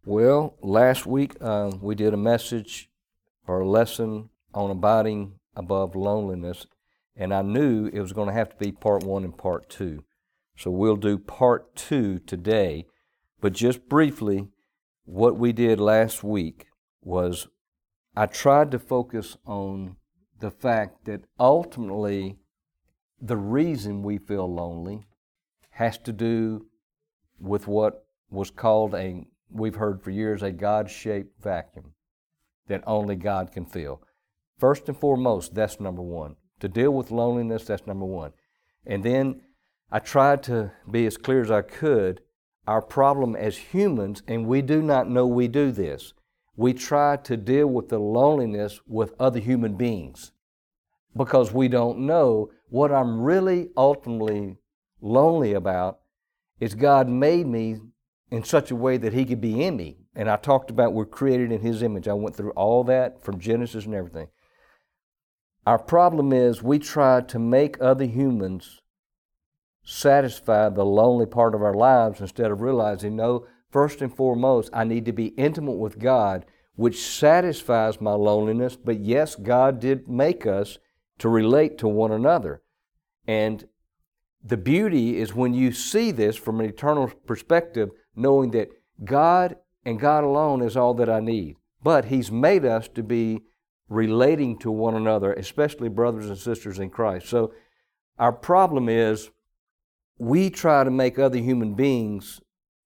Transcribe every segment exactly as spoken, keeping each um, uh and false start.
Well, last week uh, we did a message or a lesson on abiding above loneliness, and I knew it was going to have to be part one and part two. So we'll do part two today, but just briefly, what we did last week was I tried to focus on the fact that ultimately the reason we feel lonely has to do with what was called a, we've heard for years, a God-shaped vacuum that only God can fill. First and foremost, that's number one. To deal with loneliness, that's number one. And then I tried to be as clear as I could, our problem as humans, and we do not know we do this, we try to deal with the loneliness with other human beings because we don't know what I'm really ultimately lonely about is God made me in such a way that He could be in me. And I talked about we're created in His image. I went through all that from Genesis and everything. Our problem is we try to make other humans satisfy the lonely part of our lives instead of realizing, no, first and foremost, I need to be intimate with God, which satisfies my loneliness. But yes, God did make us to relate to one another. And the beauty is when you see this from an eternal perspective, knowing that God and God alone is all that I need. But He's made us to be relating to one another, especially brothers and sisters in Christ. So our problem is we try to make other human beings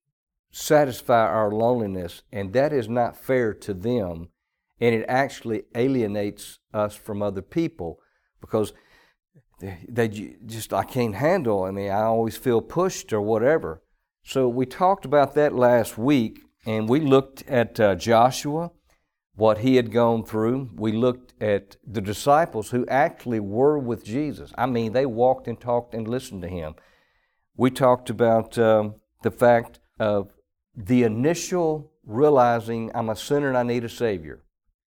satisfy our loneliness, and that is not fair to them, and it actually alienates us from other people because they, they just, I can't handle, I mean, I always feel pushed or whatever. So we talked about that last week, and we looked at uh, Joshua, what he had gone through. We looked at the disciples who actually were with Jesus. I mean, they walked and talked and listened to Him. We talked about um, the fact of the initial realizing I'm a sinner and I need a Savior,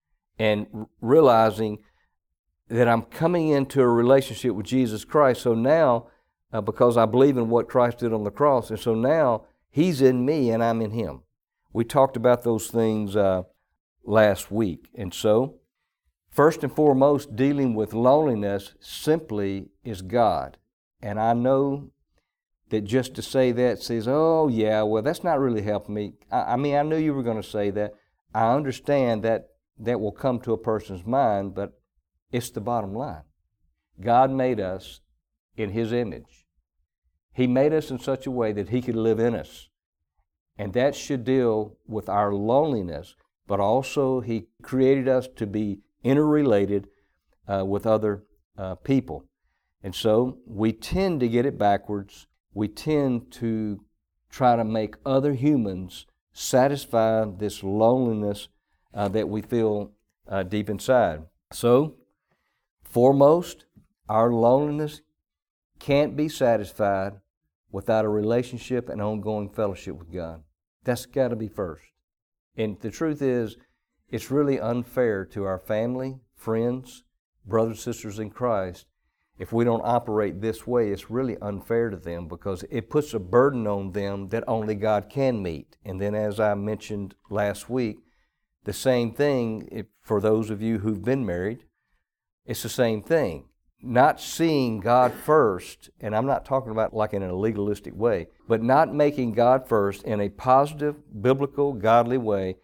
and realizing that I'm coming into a relationship with Jesus Christ. So now, uh, because I believe in what Christ did on the cross, and so now He's in me and I'm in Him. We talked about those things uh, last week. And so, first and foremost, dealing with loneliness simply is God. And I know that just to say that says, oh yeah, well that's not really helping me. I, I mean, I knew you were going to say that. I understand that that will come to a person's mind, but it's the bottom line. God made us in His image. He made us in such a way that He could live in us. And that should deal with our loneliness, but also He created us to be interrelated uh, with other uh, people. And so we tend to get it backwards. We tend to try to make other humans satisfy this loneliness uh, that we feel uh, deep inside. So, foremost, our loneliness can't be satisfied without a relationship and ongoing fellowship with God. That's got to be first. And the truth is, it's really unfair to our family, friends, brothers and sisters in Christ. If we don't operate this way, it's really unfair to them because it puts a burden on them that only God can meet. And then as I mentioned last week, the same thing if, for those of you who've been married, it's the same thing. Not seeing God first, and I'm not talking about like in a legalistic way, but not making God first in a positive, biblical, godly way,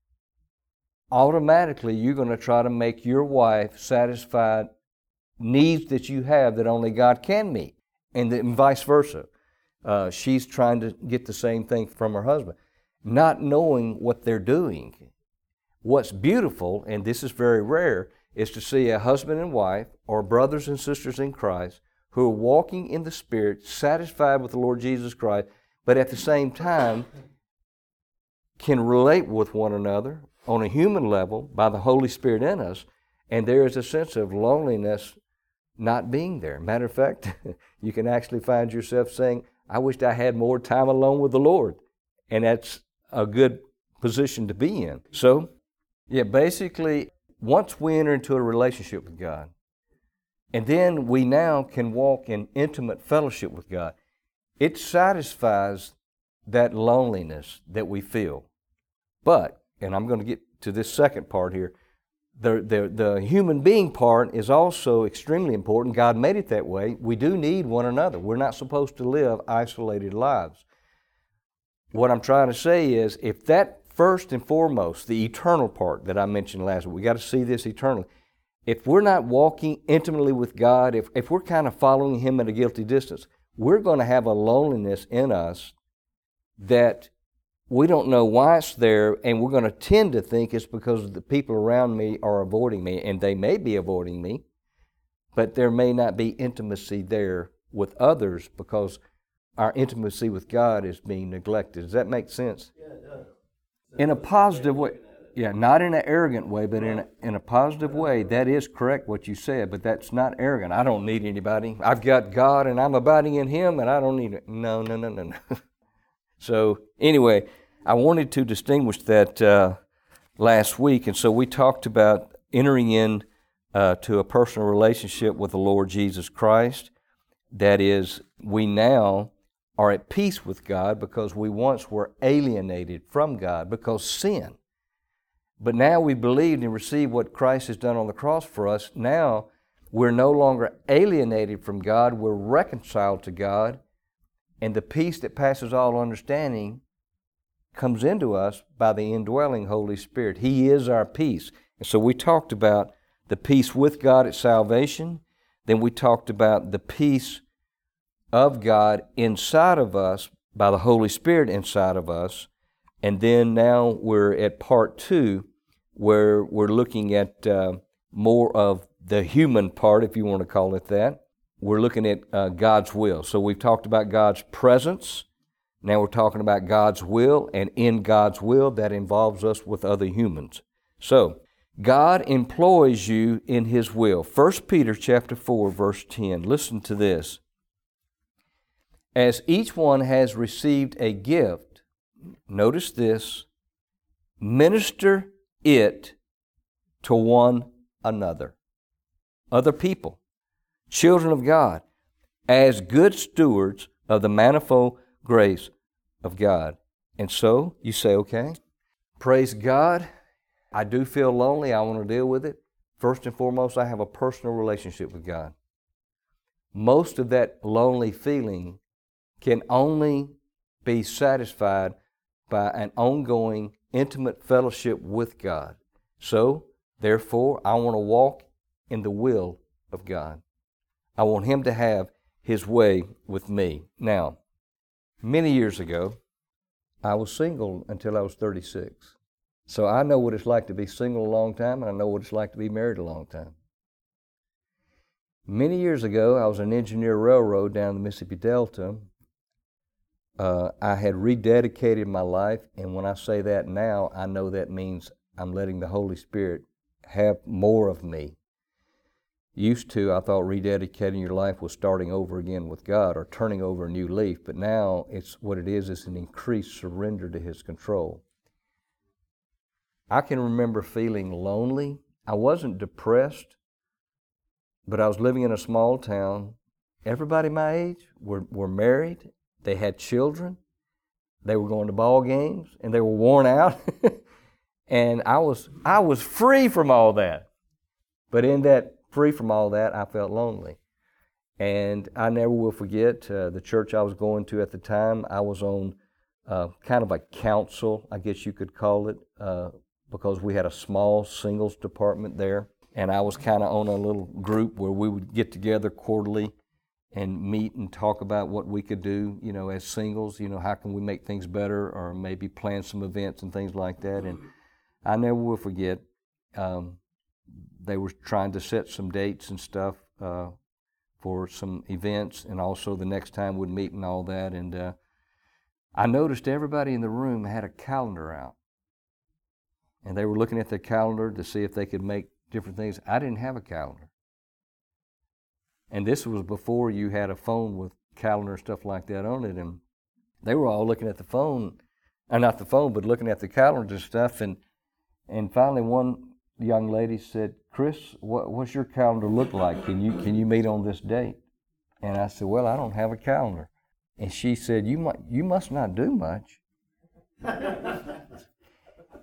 automatically you're going to try to make your wife satisfy needs that you have that only God can meet, and then vice versa. Uh, she's trying to get the same thing from her husband, not knowing what they're doing. What's beautiful, and this is very rare, is to see a husband and wife or brothers and sisters in Christ who are walking in the Spirit, satisfied with the Lord Jesus Christ, but at the same time can relate with one another on a human level by the Holy Spirit in us, and there is a sense of loneliness not being there. Matter of fact, you can actually find yourself saying, I wished I had more time alone with the Lord. And that's a good position to be in. So, yeah, basically, once we enter into a relationship with God, and then we now can walk in intimate fellowship with God, it satisfies that loneliness that we feel. But, and I'm going to get to this second part here, the, the, the human being part is also extremely important. God made it that way. We do need one another. We're not supposed to live isolated lives. What I'm trying to say is, if that first and foremost, the eternal part that I mentioned last week, we got to see this eternally. If we're not walking intimately with God, if, if we're kind of following Him at a guilty distance, we're going to have a loneliness in us that we don't know why it's there, and we're going to tend to think it's because the people around me are avoiding me, and they may be avoiding me, but there may not be intimacy there with others because our intimacy with God is being neglected. Does that make sense? Yeah, it does. In a positive way. Yeah, not in an arrogant way, but in a, in a positive way. That is correct what you said, but that's not arrogant. I don't need anybody. I've got God and I'm abiding in Him and I don't need it. No, no, no, no, no. So anyway, I wanted to distinguish that uh, last week, and so we talked about entering in uh, to a personal relationship with the Lord Jesus Christ. That is, we now are at peace with God because we once were alienated from God because sin. But now we believed and received what Christ has done on the cross for us. Now we're no longer alienated from God. We're reconciled to God. And the peace that passes all understanding comes into us by the indwelling Holy Spirit. He is our peace. And so we talked about the peace with God at salvation. Then we talked about the peace of God inside of us by the Holy Spirit inside of us. And then now we're at part two, where we're looking at uh, more of the human part, if you want to call it that. We're looking at uh, God's will. So we've talked about God's presence. Now we're talking about God's will, and in God's will, that involves us with other humans. So God employs you in His will. First Peter chapter four, verse ten. Listen to this. As each one has received a gift, notice this, minister it to one another. Other people, children of God, as good stewards of the manifold grace of God. And so you say, okay, praise God. I do feel lonely. I want to deal with it. First and foremost, I have a personal relationship with God. Most of that lonely feeling can only be satisfied by an ongoing, intimate fellowship with God. So, therefore, I want to walk in the will of God. I want Him to have His way with me. Now, many years ago, I was single until I was thirty-six. So I know what it's like to be single a long time, and I know what it's like to be married a long time. Many years ago, I was an engineer railroad down the Mississippi Delta. Uh, I had rededicated my life, and when I say that now, I know that means I'm letting the Holy Spirit have more of me. Used to, I thought rededicating your life was starting over again with God or turning over a new leaf, but now it's what it is, it's an increased surrender to His control. I can remember feeling lonely. I wasn't depressed, but I was living in a small town. Everybody my age were, were married. They had children. They were going to ball games, and they were worn out. And I was I was free from all that. But in that free from all that, I felt lonely. And I never will forget uh, the church I was going to at the time. I was on uh, kind of a council, I guess you could call it, uh, because we had a small singles department there. And I was kind of on a little group where we would get together quarterly and meet and talk about what we could do, you know, as singles, you know, how can we make things better, or maybe plan some events and things like that. And I never will forget, um, they were trying to set some dates and stuff uh, for some events, and also the next time we'd meet and all that. And uh, I noticed everybody in the room had a calendar out, and they were looking at their calendar to see if they could make different things. I didn't have a calendar. And this was before you had a phone with calendar and stuff like that on it. And they were all looking at the phone, uh, not the phone, but looking at the calendar and stuff. And and finally one young lady said, Chris, what, what's your calendar look like? Can you can you meet on this date? And I said, well, I don't have a calendar. And she said, you might, you must not do much.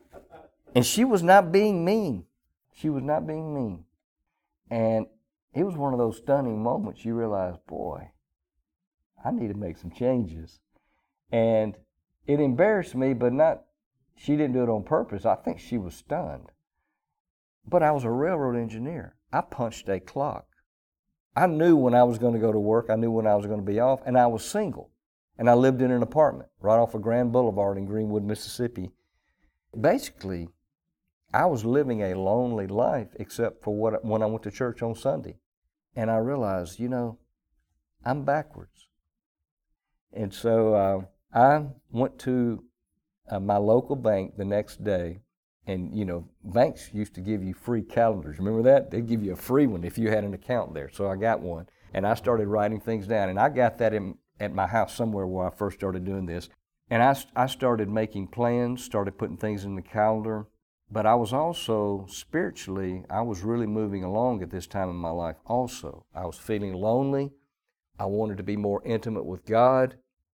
And she was not being mean. She was not being mean. And it was one of those stunning moments. You realize, boy, I need to make some changes. And it embarrassed me, but not, she didn't do it on purpose. I think she was stunned. But I was a railroad engineer. I punched a clock. I knew when I was going to go to work. I knew when I was going to be off. And I was single. And I lived in an apartment right off of Grand Boulevard in Greenwood, Mississippi. Basically, I was living a lonely life except for what when I went to church on Sunday. And I realized, you know, I'm backwards. And so uh, I went to uh, my local bank the next day. And, you know, banks used to give you free calendars. Remember that? They'd give you a free one if you had an account there. So I got one. And I started writing things down. And I got that in, at my house somewhere where I first started doing this. And I, I started making plans, started putting things in the calendar. But I was also, spiritually, I was really moving along at this time in my life also. I was feeling lonely. I wanted to be more intimate with God.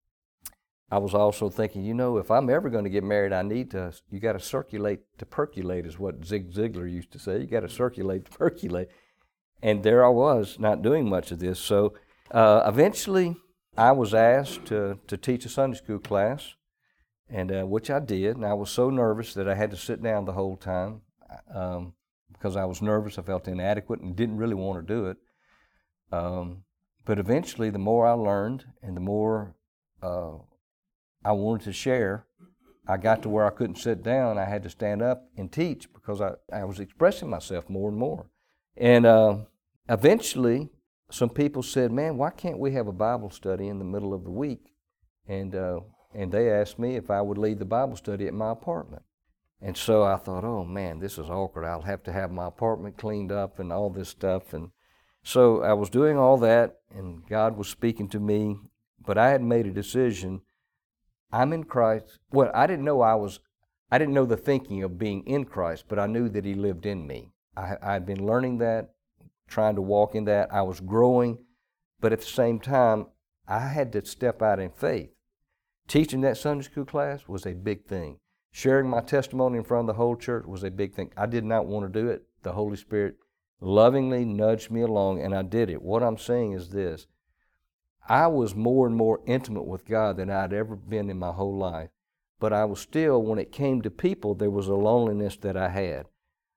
I was also thinking, you know, if I'm ever going to get married, I need to, you got to circulate to percolate is what Zig Ziglar used to say. You got to circulate to percolate. And there I was, not doing much of this. So uh, eventually I was asked to, to teach a Sunday school class, and uh, which I did. And I was so nervous that I had to sit down the whole time um, because I was nervous. I felt inadequate and didn't really want to do it. Um, but eventually, the more I learned and the more uh, I wanted to share, I got to where I couldn't sit down. I had to stand up and teach because I, I was expressing myself more and more. And uh, eventually, some people said, man, why can't we have a Bible study in the middle of the week? And uh, and they asked me if I would lead the Bible study at my apartment. And so I thought, oh man, this is awkward. I'll have to have my apartment cleaned up and all this stuff. And so I was doing all that, and God was speaking to me, but I had made a decision. I'm in Christ. Well, I didn't know I was, I didn't know the thinking of being in Christ, but I knew that He lived in me. I had been learning that, trying to walk in that. I was growing, but at the same time, I had to step out in faith. Teaching that Sunday school class was a big thing. Sharing my testimony in front of the whole church was a big thing. I did not want to do it. The Holy Spirit lovingly nudged me along, and I did it. What I'm saying is this. I was more and more intimate with God than I'd ever been in my whole life. But I was still, when it came to people, there was a loneliness that I had.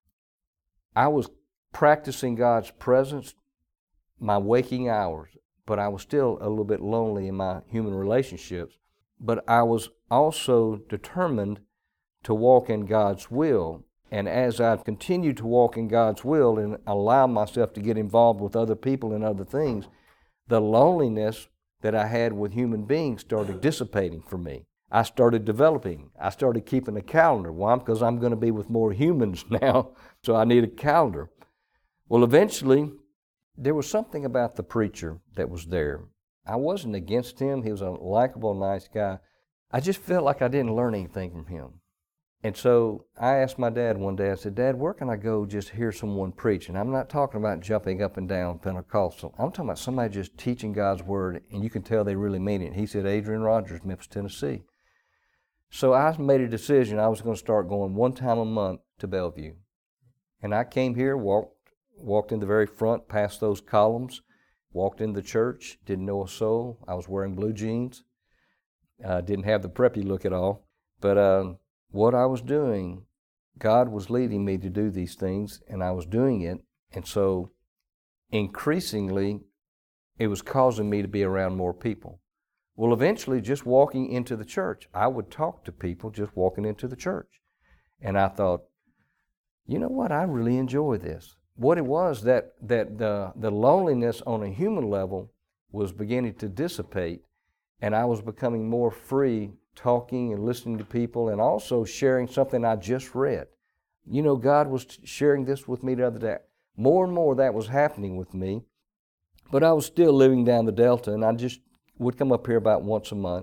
I was practicing God's presence my waking hours, but I was still a little bit lonely in my human relationships. But I was also determined to walk in God's will. And as I continued to walk in God's will and allow myself to get involved with other people and other things, the loneliness that I had with human beings started dissipating for me. I started developing. I started keeping a calendar. Why? Because I'm going to be with more humans now, so I need a calendar. Well, eventually, there was something about the preacher that was there. I wasn't against him. He was a likable, nice guy. I just felt like I didn't learn anything from him. And so I asked my dad one day, I said, Dad, where can I go just hear someone preach? And I'm not talking about jumping up and down Pentecostal. I'm talking about somebody just teaching God's Word, and you can tell they really mean it. He said, Adrian Rogers, Memphis, Tennessee. So I made a decision I was going to start going one time a month to Bellevue. And I came here, walked, walked in the very front, past those columns, walked in the church, didn't know a soul. I was wearing blue jeans. Uh, didn't have the preppy look at all. But uh, what I was doing, God was leading me to do these things, and I was doing it. And so increasingly, it was causing me to be around more people. Well, eventually, just walking into the church, I would talk to people just walking into the church. And I thought, you know what, I really enjoy this. What it was, that that the, the loneliness on a human level was beginning to dissipate, and I was becoming more free talking and listening to people and also sharing something I just read. You know, God was sharing this with me the other day. More and more that was happening with me, but I was still living down the Delta, and I just would come up here about once a month.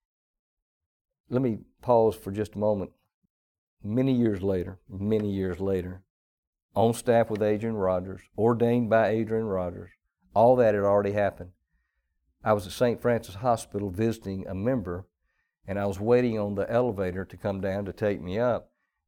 Let me pause for just a moment. Many years later, many years later, on staff with Adrian Rogers, ordained by Adrian Rogers, all that had already happened. I was at Saint Francis Hospital visiting a member, and I was waiting on the elevator to come down to take me up,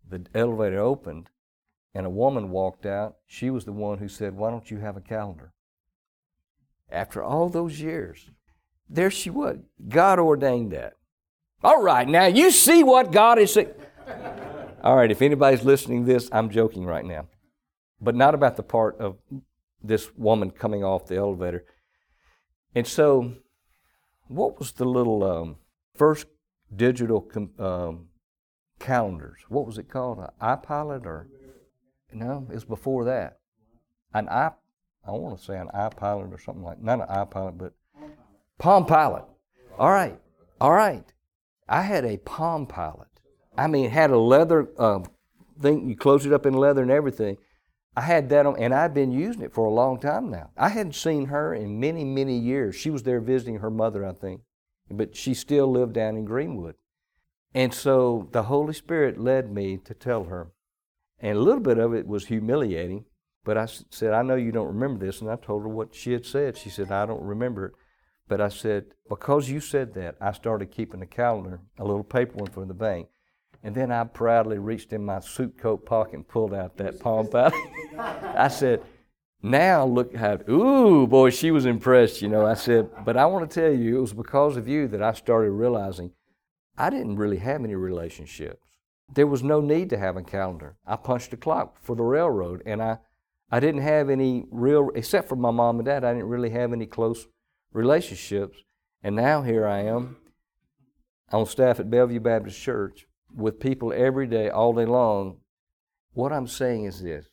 the elevator opened, and a woman walked out. She was the one who said, "Why don't you have a calendar?" After all those years, there she was. God ordained that. All right, now you see what God is saying. All right, if anybody's listening to this, I'm joking right now. But not about the part of this woman coming off the elevator. And so, what was the little um, first digital com- um, calendars? What was it called? An iPilot or? No, it was before that. An i, I want to say an iPilot or something like, not an iPilot, but Palm Pilot. All right, all right. I had a Palm Pilot. I mean, it had a leather uh, thing. You close it up in leather and everything. I had that on, and I've been using it for a long time now. I hadn't seen her in many, many years. She was there visiting her mother, I think, but she still lived down in Greenwood. And so the Holy Spirit led me to tell her. And a little bit of it was humiliating, but I said, "I know you don't remember this," and I told her what she had said. She said, "I don't remember it." But I said, "Because you said that, I started keeping a calendar, a little paper one from the bank. And then I proudly reached in my suit coat pocket and pulled out that Palm Pilot." I said, "Now look how," ooh, boy, she was impressed, you know. I said, "But I want to tell you, it was because of you that I started realizing I didn't really have any relationships. There was no need to have a calendar. I punched a clock for the railroad, and I, I didn't have any real, except for my mom and dad, I didn't really have any close relationships. And now here I am on staff at Bellevue Baptist Church with people every day, all day long." What I'm saying is this.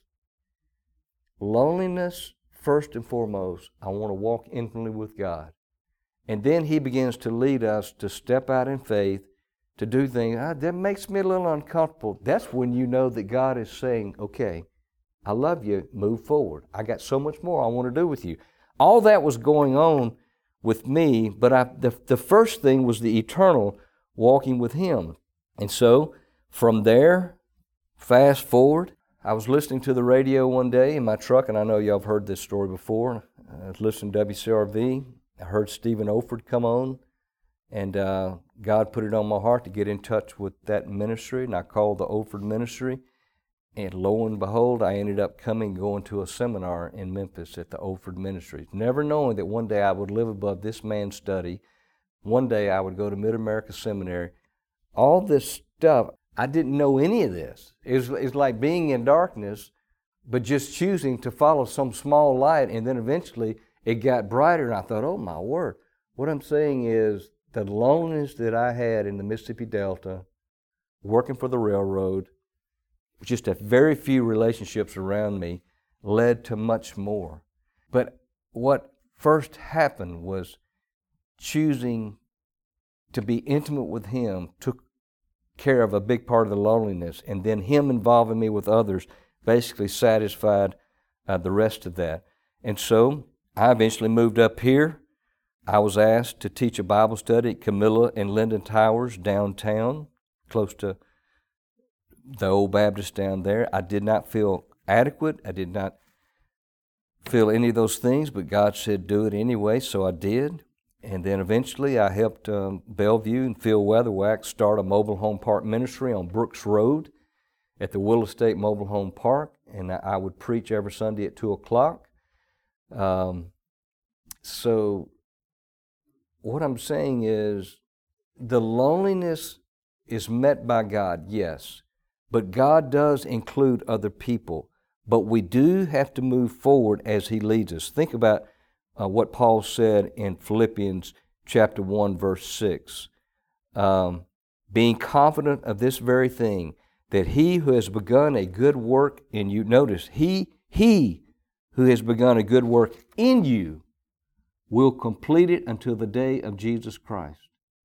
Loneliness, first and foremost, I want to walk intimately with God. And then He begins to lead us to step out in faith, to do things. Ah, that makes me a little uncomfortable. That's when you know that God is saying, "Okay, I love you, move forward. I got so much more I want to do with you." All that was going on with me, but I, the, the first thing was the eternal, walking with Him. And so, from there, fast forward, I was listening to the radio one day in my truck, and I know y'all have heard this story before. I was listening to W C R V. I heard Stephen Olford come on, and uh, God put it on my heart to get in touch with that ministry, and I called the Olford Ministry. And lo and behold, I ended up coming, going to a seminar in Memphis at the Olford Ministries, never knowing that one day I would live above this man's study. One day I would go to Mid-America Seminary. All this stuff, I didn't know any of this. It was, it was like being in darkness, but just choosing to follow some small light, and then eventually it got brighter, and I thought, oh my word. What I'm saying is the loneliness that I had in the Mississippi Delta, working for the railroad, just a very few relationships around me, led to much more. But what first happened was choosing to be intimate with Him took care of a big part of the loneliness, and then Him involving me with others basically satisfied uh, the rest of that. And so I eventually moved up here. I was asked to teach a Bible study at Camilla and Linden Towers downtown, close to the old Baptist down there. I did not feel adequate. I did not feel any of those things, but God said do it anyway, so I did. And then eventually I helped um, Bellevue and Phil Weatherwax start a mobile home park ministry on Brooks Road at the Willow State Mobile Home Park, and I would preach every Sunday at two o'clock. Um, so what I'm saying is the loneliness is met by God, yes. But God does include other people. But we do have to move forward as He leads us. Think about uh, what Paul said in Philippians chapter one, verse six. Um, Being confident of this very thing, that He who has begun a good work in you, notice, He, He who has begun a good work in you will complete it until the day of Jesus Christ.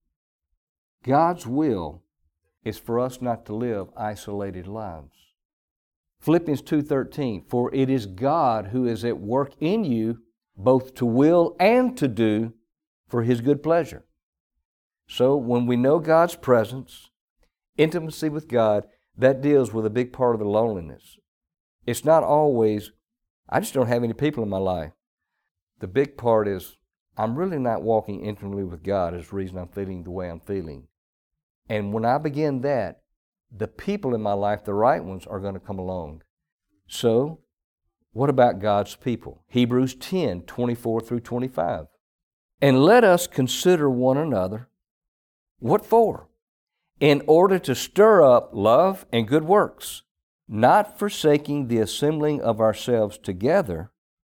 God's will is for us not to live isolated lives. Philippians two thirteen, for it is God who is at work in you, both to will and to do for His good pleasure. So when we know God's presence, intimacy with God, that deals with a big part of the loneliness. It's not always, I just don't have any people in my life. The big part is, I'm really not walking intimately with God is the reason I'm feeling the way I'm feeling. And when I begin that, the people in my life, the right ones, are going to come along. So, what about God's people? Hebrews ten, twenty-four through twenty-five. And let us consider one another. What for? In order to stir up love and good works, not forsaking the assembling of ourselves together,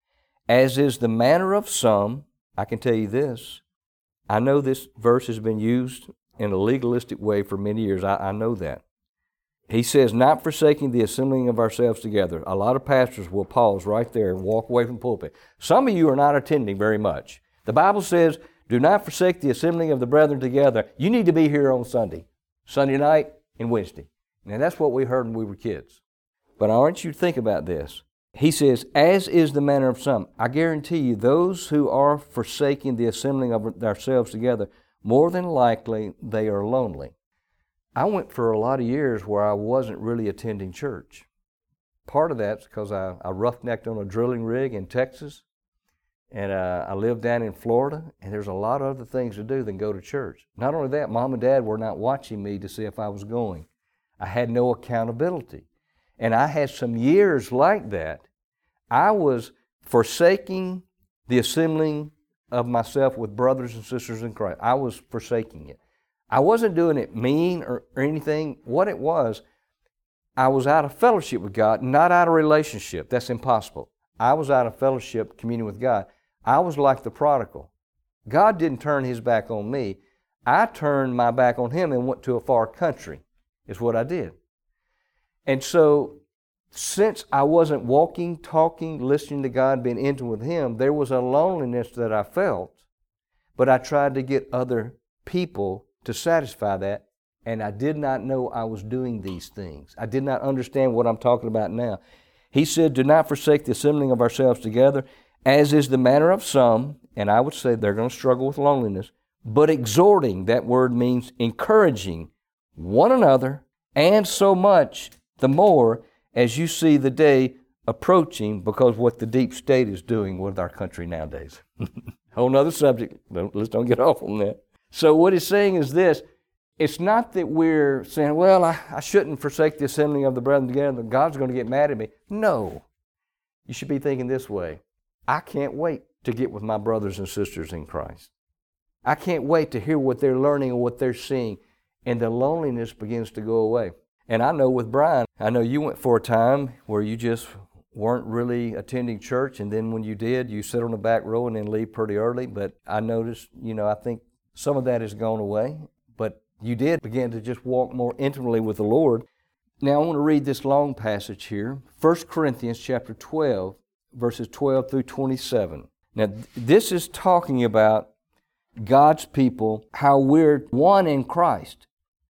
as is the manner of some. I can tell you this. I know this verse has been used in a legalistic way for many years. I, I know that. He says, not forsaking the assembling of ourselves together. A lot of pastors will pause right there and walk away from the pulpit. Some of you are not attending very much. The Bible says, do not forsake the assembling of the brethren together. You need to be here on Sunday, Sunday night and Wednesday. Now that's what we heard when we were kids. But I want you to think about this. He says, as is the manner of some. I guarantee you, those who are forsaking the assembling of ourselves together, more than likely they are lonely. I went for a lot of years where I wasn't really attending church. Part of that's because I, I roughnecked on a drilling rig in Texas, and uh, I lived down in Florida, and there's a lot of other things to do than go to church. Not only that, Mom and Dad were not watching me to see if I was going. I had no accountability. And I had some years like that. I was forsaking the assembling of myself with brothers and sisters in Christ. I was forsaking it. I wasn't doing it mean or, or anything. What it was, I was out of fellowship with God, not out of relationship. That's impossible. I was out of fellowship, communion with God. I was like the prodigal. God didn't turn His back on me. I turned my back on Him and went to a far country, is what I did. And so, since I wasn't walking, talking, listening to God, being intimate with Him, there was a loneliness that I felt, but I tried to get other people to satisfy that, and I did not know I was doing these things. I did not understand what I'm talking about now. He said, do not forsake the assembling of ourselves together, as is the manner of some, and I would say they're going to struggle with loneliness, but exhorting, that word means encouraging one another, and so much the more as you see the day approaching, because what the deep state is doing with our country nowadays. Whole nother subject. Don't, let's don't get off on that. So what he's saying is this. It's not that we're saying, well, I, I shouldn't forsake the assembling of the brethren together. God's going to get mad at me. No. You should be thinking this way. I can't wait to get with my brothers and sisters in Christ. I can't wait to hear what they're learning and what they're seeing. And the loneliness begins to go away. And I know with Brian, I know you went for a time where you just weren't really attending church, and then when you did, you sit on the back row and then leave pretty early. But I noticed, you know, I think some of that has gone away, but you did begin to just walk more intimately with the Lord. Now I want to read this long passage here, First Corinthians chapter twelve, verses twelve through twenty-seven. Now this is talking about God's people, how we're one in Christ.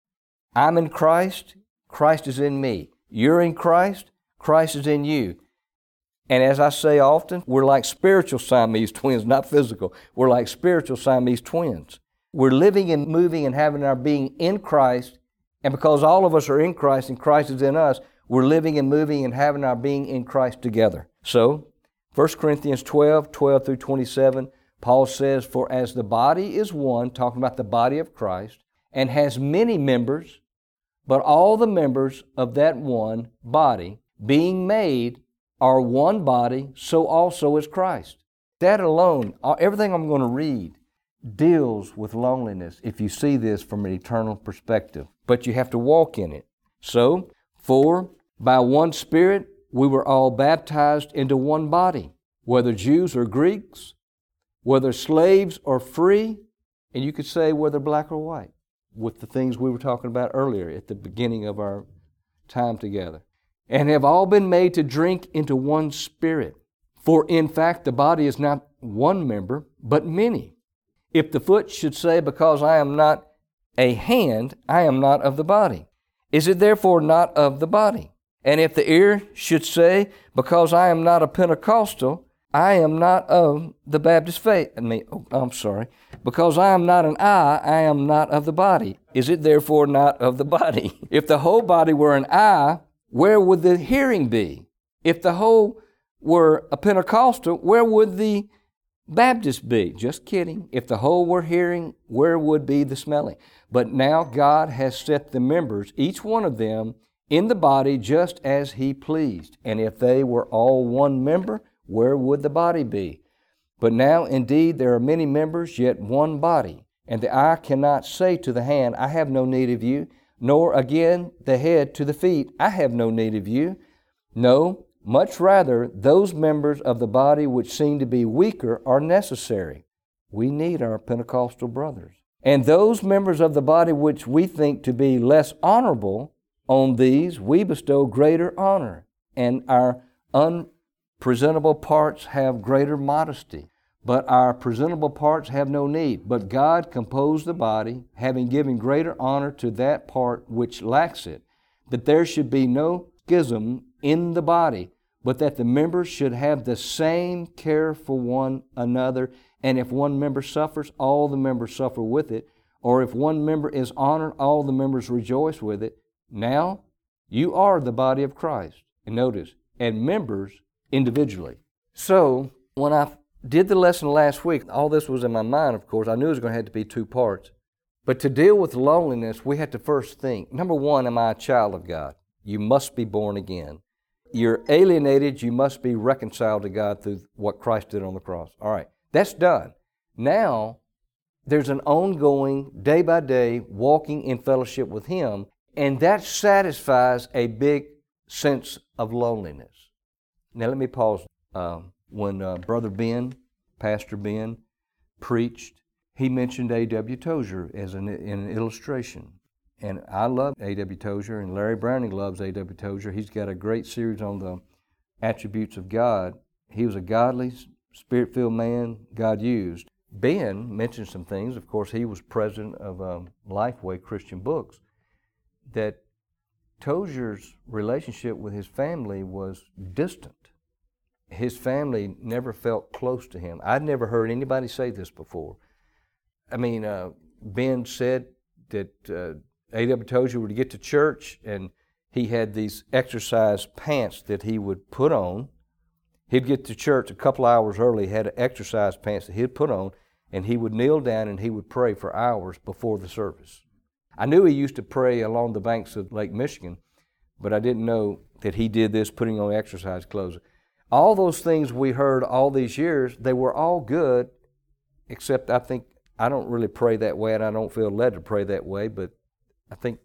I'm in Christ, Christ is in me. You're in Christ, Christ is in you. And as I say often, we're like spiritual Siamese twins, not physical. We're like spiritual Siamese twins. We're living and moving and having our being in Christ, and because all of us are in Christ and Christ is in us, we're living and moving and having our being in Christ together. So, First Corinthians twelve, twelve through twenty-seven, Paul says, for as the body is one, talking about the body of Christ, and has many members, but all the members of that one body, being made, are one body, so also is Christ. That alone, everything I'm going to read, deals with loneliness if you see this from an eternal perspective. But you have to walk in it. So, for by one Spirit we were all baptized into one body, whether Jews or Greeks, whether slaves or free, and you could say whether black or white, with the things we were talking about earlier at the beginning of our time together. And have all been made to drink into one Spirit. For in fact the body is not one member, but many. If the foot should say, because I am not a hand, I am not of the body, is it therefore not of the body? And if the ear should say, because I am not a Pentecostal, I am not of the Baptist faith. I mean, oh, I'm sorry. Because I am not an eye, I am not of the body. Is it therefore not of the body? If the whole body were an eye, where would the hearing be? If the whole were a Pentecostal, where would the Baptists be? Just kidding. If the whole were hearing, where would be the smelling? But now God has set the members, each one of them, in the body just as He pleased. And if they were all one member, where would the body be? But now indeed there are many members, yet one body. And the eye cannot say to the hand, I have no need of you, nor again the head to the feet, I have no need of you. No, much rather, those members of the body which seem to be weaker are necessary. We need our Pentecostal brothers. And those members of the body which we think to be less honorable, on these we bestow greater honor, and our unpresentable parts have greater modesty. But our presentable parts have no need. But God composed the body, having given greater honor to that part which lacks it, that there should be no schism in the body, but that the members should have the same care for one another. And if one member suffers, all the members suffer with it. Or if one member is honored, all the members rejoice with it. Now, you are the body of Christ. And notice, and members individually. So, when I did the lesson last week, all this was in my mind, of course. I knew it was going to have to be two parts. But to deal with loneliness, we had to first think, number one, am I a child of God? You must be born again. You're alienated, you must be reconciled to God through what Christ did on the cross. All right, that's done. Now, there's an ongoing, day by day, walking in fellowship with Him, and that satisfies a big sense of loneliness. Now, let me pause. Um, when uh, Brother Ben, Pastor Ben, preached, he mentioned A W Tozer as an, an illustration. And I love A W Tozer, and Larry Browning loves A W Tozer. He's got a great series on the attributes of God. He was a godly, spirit-filled man God used. Ben mentioned some things. Of course, he was president of um, Lifeway Christian Books, that Tozer's relationship with his family was distant. His family never felt close to him. I'd never heard anybody say this before. I mean, uh, Ben said that uh, A W Tozer would get to church and he had these exercise pants that he would put on. He'd get to church a couple hours early, he had exercise pants that he'd put on, and he would kneel down and he would pray for hours before the service. I knew he used to pray along the banks of Lake Michigan, but I didn't know that he did this putting on exercise clothes. All those things we heard all these years, they were all good, except I think I don't really pray that way, and I don't feel led to pray that way, but I think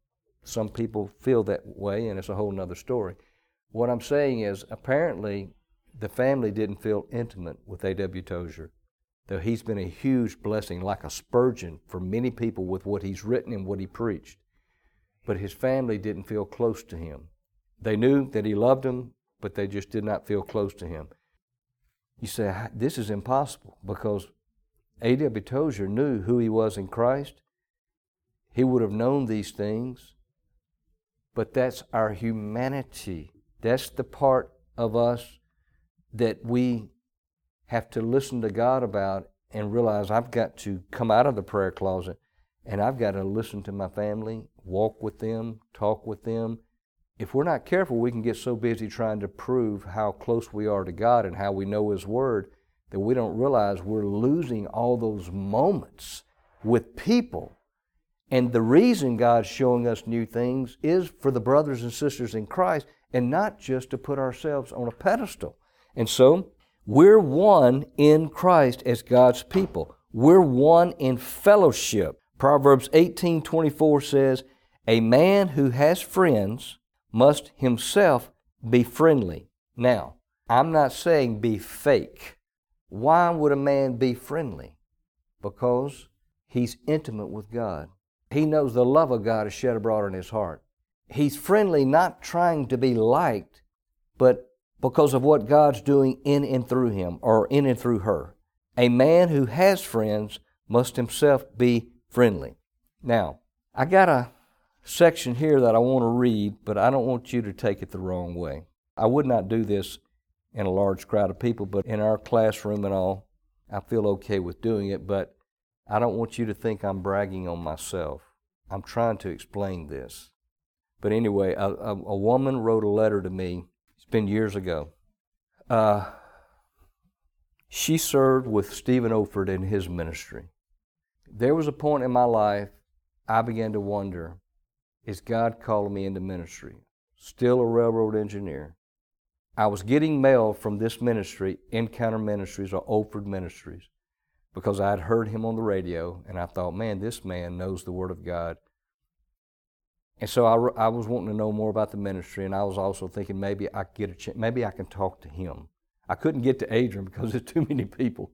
some people feel that way, and it's a whole nother story. What I'm saying is, apparently, the family didn't feel intimate with A W Tozer, though he's been a huge blessing, like a Spurgeon for many people with what he's written and what he preached. But his family didn't feel close to him. They knew that he loved them, but they just did not feel close to him. You say, this is impossible, because A W Tozer knew who he was in Christ. He would have known these things, but that's our humanity. That's the part of us that we have to listen to God about and realize I've got to come out of the prayer closet and I've got to listen to my family, walk with them, talk with them. If we're not careful, we can get so busy trying to prove how close we are to God and how we know His Word that we don't realize we're losing all those moments with people. And the reason God's showing us new things is for the brothers and sisters in Christ, and not just to put ourselves on a pedestal. And so, we're one in Christ as God's people. We're one in fellowship. Proverbs eighteen twenty-four says, a man who has friends must himself be friendly. Now, I'm not saying be fake. Why would a man be friendly? Because he's intimate with God. He knows the love of God is shed abroad in his heart. He's friendly, not trying to be liked, but because of what God's doing in and through him, or in and through her. A man who has friends must himself be friendly. Now, I got a section here that I want to read, but I don't want you to take it the wrong way. I would not do this in a large crowd of people, but in our classroom and all, I feel okay with doing it, but I don't want you to think I'm bragging on myself. I'm trying to explain this. But anyway, a, a, a woman wrote a letter to me. It's been years ago. Uh, She served with Stephen Olford in his ministry. There was a point in my life I began to wonder, is God calling me into ministry? Still a railroad engineer. I was getting mail from this ministry, Encounter Ministries or Olford Ministries, because I had heard him on the radio, and I thought, man, this man knows the Word of God. And so I, I was wanting to know more about the ministry, and I was also thinking maybe I could get a chance, maybe I can talk to him. I couldn't get to Adrian because there's too many people.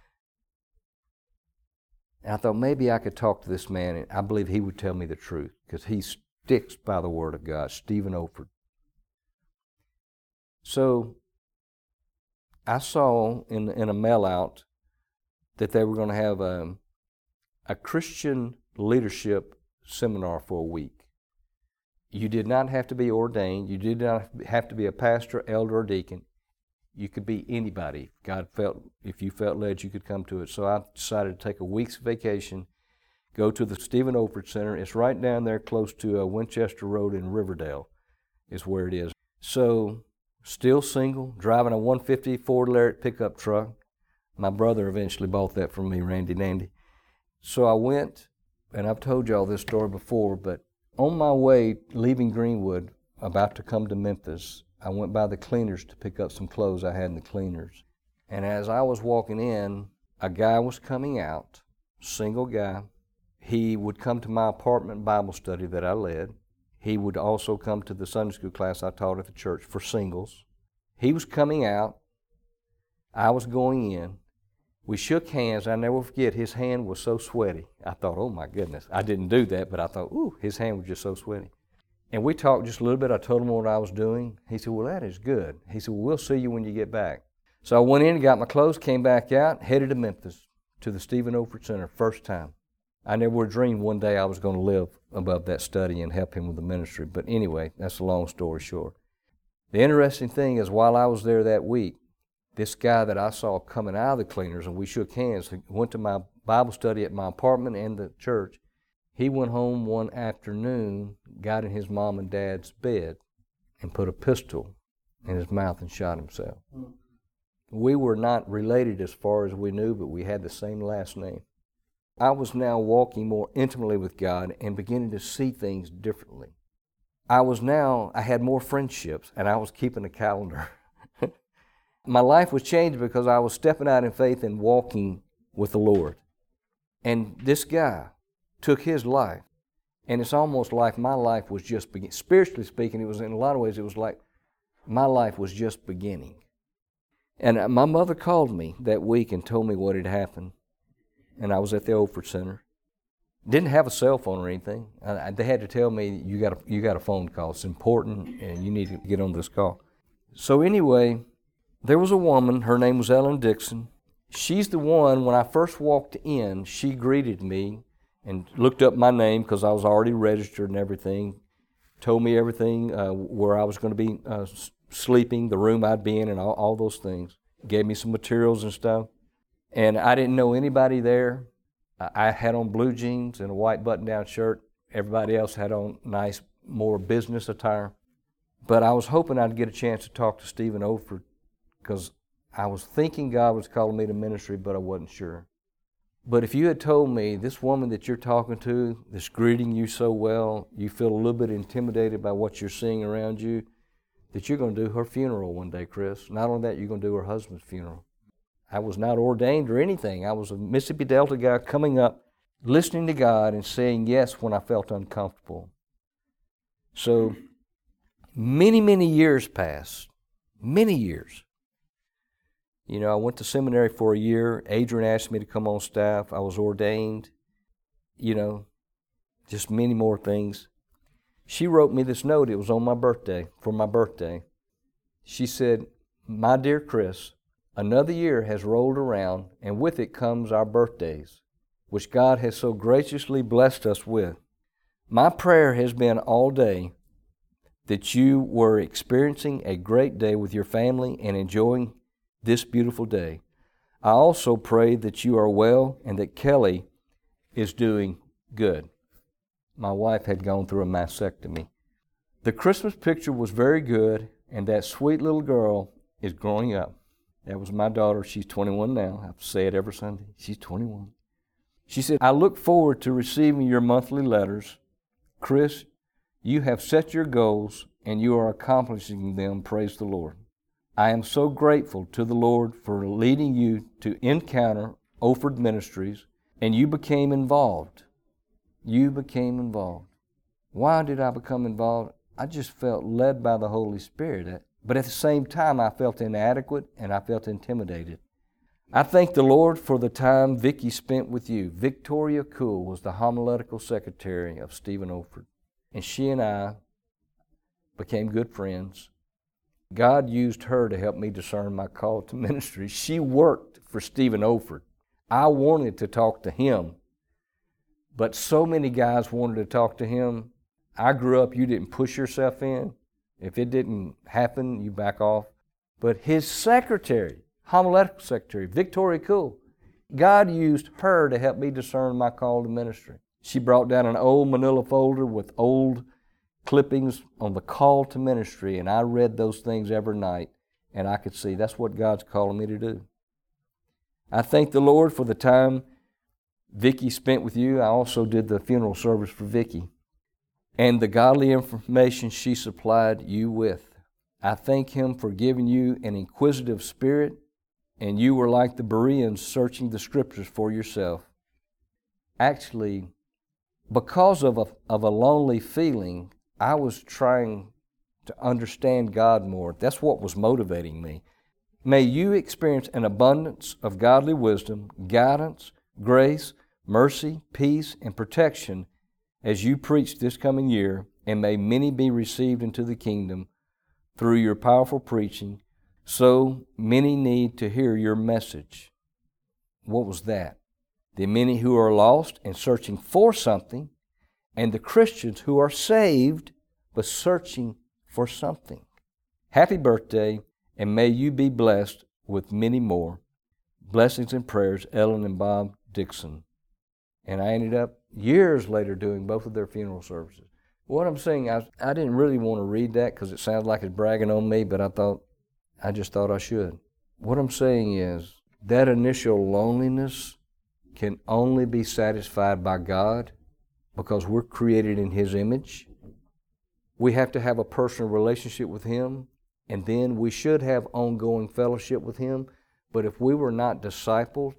And I thought maybe I could talk to this man, and I believe he would tell me the truth because he sticks by the Word of God, Stephen Olford. So I saw in, in a mail out that they were going to have a, a Christian leadership seminar for a week. You did not have to be ordained. You did not have to be a pastor, elder, or deacon. You could be anybody. God felt, if you felt led, you could come to it. So I decided to take a week's vacation, go to the Stephen Olford Center. It's right down there close to uh, Winchester Road in Riverdale is where it is. So still single, driving a one fifty Ford Lariat pickup truck. My brother eventually bought that from me, Randy Nandy. So I went, and I've told you all this story before, but on my way leaving Greenwood, about to come to Memphis, I went by the cleaners to pick up some clothes I had in the cleaners. And as I was walking in, a guy was coming out, single guy. He would come to my apartment Bible study that I led. He would also come to the Sunday school class I taught at the church for singles. He was coming out. I was going in. We shook hands. I never forget, his hand was so sweaty. I thought, oh my goodness. I didn't do that, but I thought, ooh, his hand was just so sweaty. And we talked just a little bit. I told him what I was doing. He said, well, that is good. He said, well, we'll see you when you get back. So I went in and got my clothes, came back out, headed to Memphis to the Stephen Olford Center, first time. I never would have dreamed one day I was going to live above that study and help him with the ministry. But anyway, that's a long story short. The interesting thing is, while I was there that week, this guy that I saw coming out of the cleaners, and we shook hands, went to my Bible study at my apartment and the church. He went home one afternoon, got in his mom and dad's bed, and put a pistol in his mouth and shot himself. Mm. We were not related as far as we knew, but we had the same last name. I was now walking more intimately with God and beginning to see things differently. I was now, I had more friendships, and I was keeping a calendar. My life was changed because I was stepping out in faith and walking with the Lord. And this guy took his life, and it's almost like my life was just beginning. Spiritually speaking, it was in a lot of ways, it was like my life was just beginning. And my mother called me that week and told me what had happened. And I was at the Olford Center. Didn't have a cell phone or anything. I, they had to tell me, you got a, you got a phone call. It's important, and you need to get on this call. So anyway, there was a woman. Her name was Ellen Dixon. She's the one, when I first walked in, she greeted me and looked up my name because I was already registered and everything, told me everything, uh, where I was going to be uh, sleeping, the room I'd be in, and all, all those things. Gave me some materials and stuff. And I didn't know anybody there. I had on blue jeans and a white button-down shirt. Everybody else had on nice, more business attire. But I was hoping I'd get a chance to talk to Stephen Olford because I was thinking God was calling me to ministry, but I wasn't sure. But if you had told me, this woman that you're talking to, that's greeting you so well, you feel a little bit intimidated by what you're seeing around you, that you're going to do her funeral one day, Chris. Not only that, you're going to do her husband's funeral. I was not ordained or anything. I was a Mississippi Delta guy coming up, listening to God and saying yes when I felt uncomfortable. So many, many years passed. Many years. You know, I went to seminary for a year. Adrian asked me to come on staff. I was ordained. You know, just many more things. She wrote me this note. It was on my birthday, for my birthday. She said, "My dear Chris, another year has rolled around, and with it comes our birthdays, which God has so graciously blessed us with. My prayer has been all day that you were experiencing a great day with your family and enjoying this beautiful day. I also pray that you are well and that Kelly is doing good." My wife had gone through a mastectomy. The Christmas picture was very good, and that sweet little girl is growing up. That was my daughter. She's twenty-one now. I say it every Sunday. She's twenty-one. She said, I look forward to receiving your monthly letters. Chris, you have set your goals and you are accomplishing them. Praise the Lord. I am so grateful to the Lord for leading you to Encounter Oford Ministries, and you became involved. You became involved. Why did I become involved? I just felt led by the Holy Spirit. But at the same time, I felt inadequate and I felt intimidated. I thank the Lord for the time Vicki spent with you. Victoria Cool was the homiletical secretary of Stephen Oford, and she and I became good friends. God used her to help me discern my call to ministry. She worked for Stephen Oford. I wanted to talk to him, but so many guys wanted to talk to him. I grew up, you didn't push yourself in. If it didn't happen, you back off. But his secretary, homiletical secretary, Victoria Cool, God used her to help me discern my call to ministry. She brought down an old manila folder with old clippings on the call to ministry, and I read those things every night, and I could see that's what God's calling me to do. I thank the Lord for the time Vicki spent with you. I also did the funeral service for Vicki, and the godly information she supplied you with. I thank Him for giving you an inquisitive spirit, and you were like the Bereans searching the Scriptures for yourself. Actually, because of a, of a lonely feeling, I was trying to understand God more. That's what was motivating me. May you experience an abundance of godly wisdom, guidance, grace, mercy, peace, and protection as you preach this coming year, and may many be received into the kingdom through your powerful preaching. So many need to hear your message. What was that? The many who are lost and searching for something, and the Christians who are saved but searching for something. Happy birthday, and may you be blessed with many more. Blessings and prayers, Ellen and Bob Dixon. And I ended up years later doing both of their funeral services. What I'm saying, I, I didn't really want to read that because it sounds like it's bragging on me, but I thought, I just thought I should. What I'm saying is that initial loneliness can only be satisfied by God because we're created in His image. We have to have a personal relationship with Him, and then we should have ongoing fellowship with Him. But if we were not discipled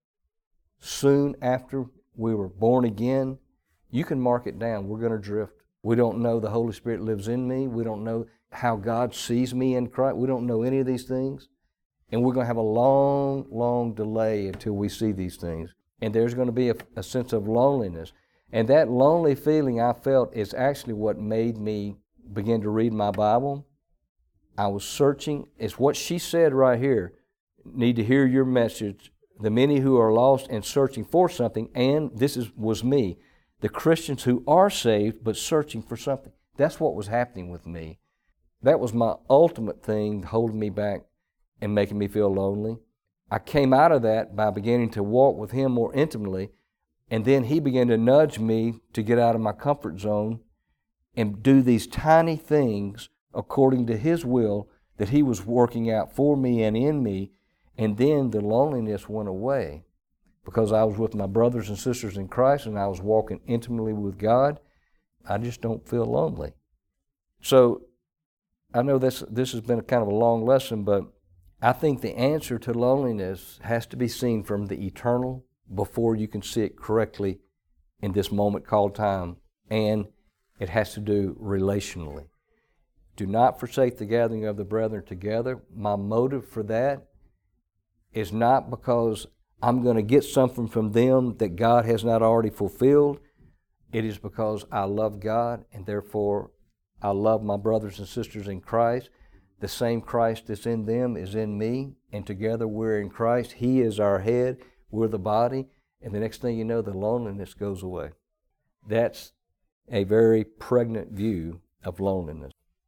soon after we were born again, you can mark it down. We're going to drift. We don't know the Holy Spirit lives in me. We don't know how God sees me in Christ. We don't know any of these things. And we're going to have a long, long delay until we see these things. And there's going to be a, a sense of loneliness. And that lonely feeling I felt is actually what made me begin to read my Bible. I was searching. It's what she said right here. Need to hear your message. The many who are lost and searching for something, and this is was me. The Christians who are saved but searching for something. That's what was happening with me. That was my ultimate thing holding me back and making me feel lonely. I came out of that by beginning to walk with Him more intimately, and then He began to nudge me to get out of my comfort zone and do these tiny things according to His will that He was working out for me and in me, and then the loneliness went away because I was with my brothers and sisters in Christ and I was walking intimately with God. I just don't feel lonely. So I know this this has been a kind of a long lesson, but I think the answer to loneliness has to be seen from the eternal before you can see it correctly in this moment called time, and it has to do relationally. Do not forsake the gathering of the brethren together. My motive for that is not because I'm going to get something from them that God has not already fulfilled. It is because I love God, and therefore I love my brothers and sisters in Christ. The same Christ that's in them is in me, and together we're in Christ. He is our head, we're the body, and the next thing you know, the loneliness goes away. That's a very pregnant view of loneliness.